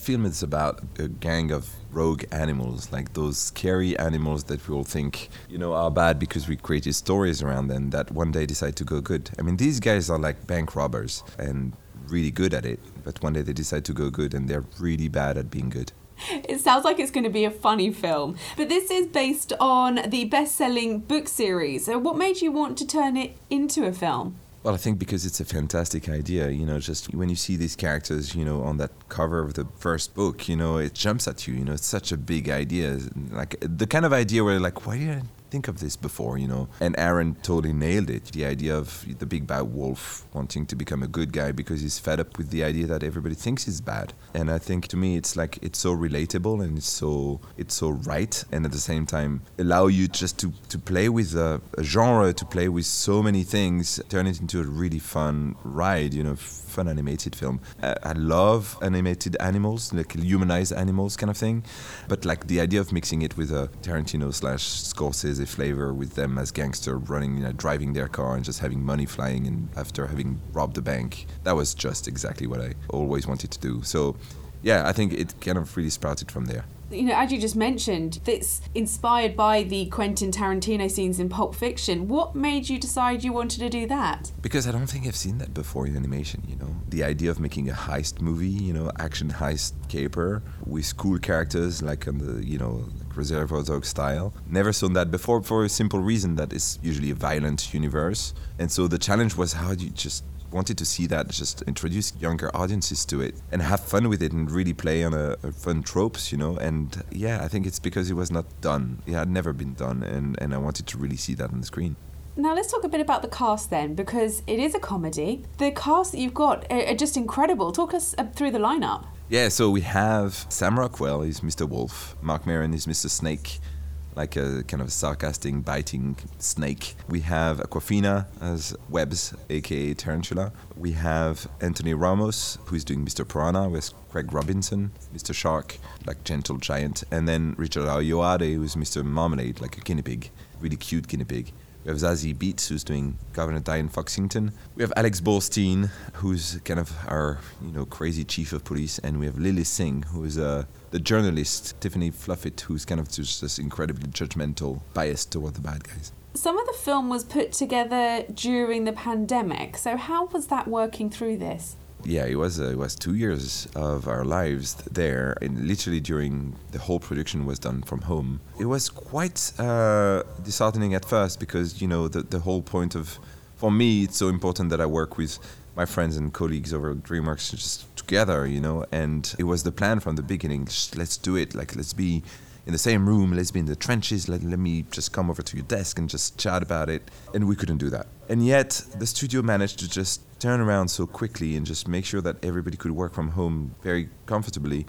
film is about a gang of rogue animals, like those scary animals that we all think, are bad because we created stories around them that one day decide to go good. I mean, these guys are like bank robbers and really good at it, but one day they decide to go good and they're really bad at being good. It sounds like it's going to be a funny film, but this is based on the best-selling book series. So what made you want to turn it into a film? Well, I think because it's a fantastic idea, just when you see these characters, on that cover of the first book, it jumps at you, it's such a big idea, like the kind of idea where like, why did I think of this before, And Aaron totally nailed it, the idea of the big bad wolf wanting to become a good guy because he's fed up with the idea that everybody thinks he's bad. And I think to me it's like, it's so relatable and it's so right, and at the same time allow you just to play with a genre, to play with so many things, turn it into a really fun ride, fun animated film. I love animated animals, like humanized animals kind of thing, but like the idea of mixing it with a Tarantino/Scorsese flavor with them as gangster running, driving their car and just having money flying and after having robbed the bank, that was just exactly what I always wanted to do. So yeah, I think it kind of really sprouted from there. As you just mentioned, it's inspired by the Quentin Tarantino scenes in Pulp Fiction. What made you decide you wanted to do that? Because I don't think I've seen that before in animation, The idea of making a heist movie, action heist caper with cool characters like on the, like Reservoir Dogs style. Never seen that before for a simple reason that it's usually a violent universe. And so the challenge was how do you just wanted to see that, just introduce younger audiences to it and have fun with it and really play on a fun tropes, and yeah, I think it's because it was not done. It had never been done, and I wanted to really see that on the screen. Now let's talk a bit about the cast then, because it is a comedy. The cast that you've got are just incredible. Talk us through the lineup. Yeah, so we have Sam Rockwell is Mr. Wolf, Mark Maron is Mr. Snake, like a kind of sarcastic, biting snake. We have Aquafina as Webbs, aka Tarantula. We have Anthony Ramos, who is doing Mr. Piranha, with Craig Robinson, Mr. Shark, like gentle giant. And then Richard Ayoade, who's Mr. Marmalade, like a guinea pig, really cute guinea pig. We have Zazie Beetz, who's doing Governor Diane Foxington. We have Alex Borstein, who's kind of our, crazy chief of police. And we have Lily Singh, who is the journalist, Tiffany Fluffit, who's kind of just incredibly judgmental, biased toward the bad guys. Some of the film was put together during the pandemic. So how was that working through this? Yeah, it was 2 years of our lives there, and literally during the whole production was done from home. It was quite disheartening at first because, the whole point of, for me, it's so important that I work with my friends and colleagues over at DreamWorks just together, and it was the plan from the beginning, just let's do it, like let's be in the same room, let's be in the trenches, let me just come over to your desk and just chat about it, and we couldn't do that. And yet, the studio managed to just turn around so quickly and just make sure that everybody could work from home very comfortably.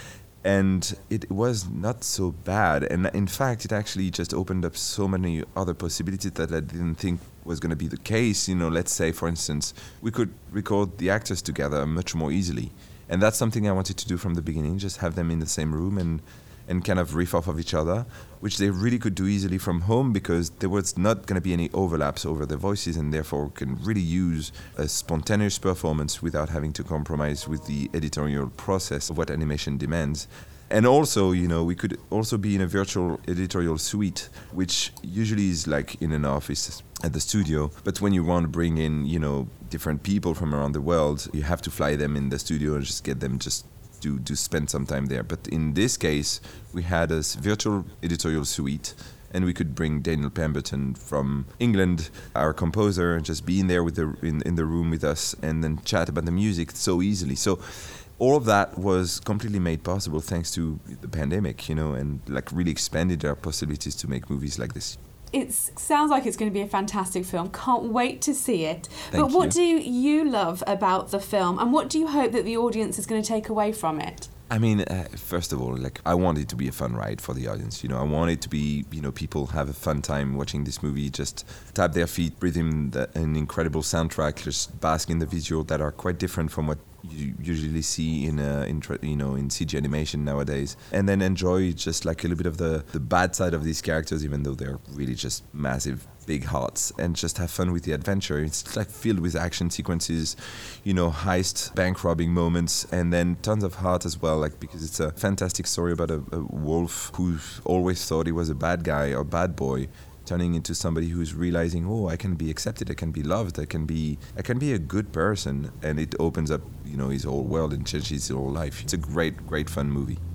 And it was not so bad. And in fact, it actually just opened up so many other possibilities that I didn't think was going to be the case. Let's say, for instance, we could record the actors together much more easily. And that's something I wanted to do from the beginning, just have them in the same room and kind of riff off of each other, which they really could do easily from home because there was not going to be any overlaps over their voices, and therefore can really use a spontaneous performance without having to compromise with the editorial process of what animation demands. And also, we could also be in a virtual editorial suite, which usually is like in an office at the studio. But when you want to bring in, different people from around the world, you have to fly them in the studio and just get them just to spend some time there. But in this case, we had a virtual editorial suite, and we could bring Daniel Pemberton from England, our composer, and just be in there in the room with us and then chat about the music so easily. So all of that was completely made possible thanks to the pandemic, and like really expanded our possibilities to make movies like this. It sounds like it's going to be a fantastic film. Can't wait to see it. But what do you love about the film, and what do you hope that the audience is going to take away from it? I mean, first of all, I want it to be a fun ride for the audience. I want it to be, people have a fun time watching this movie, just tap their feet, breathe in an incredible soundtrack, just bask in the visual that are quite different from what you usually see in CG animation nowadays, and then enjoy just like a little bit of the bad side of these characters, even though they're really just massive big hearts, and just have fun with the adventure. It's like filled with action sequences, heist, bank robbing moments, and then tons of heart as well, like because it's a fantastic story about a wolf who always thought he was a bad guy or bad boy, turning into somebody who's realizing, oh, I can be accepted, I can be loved, I can be a good person, and it opens up, his whole world and changes his whole life. It's a great, great fun movie.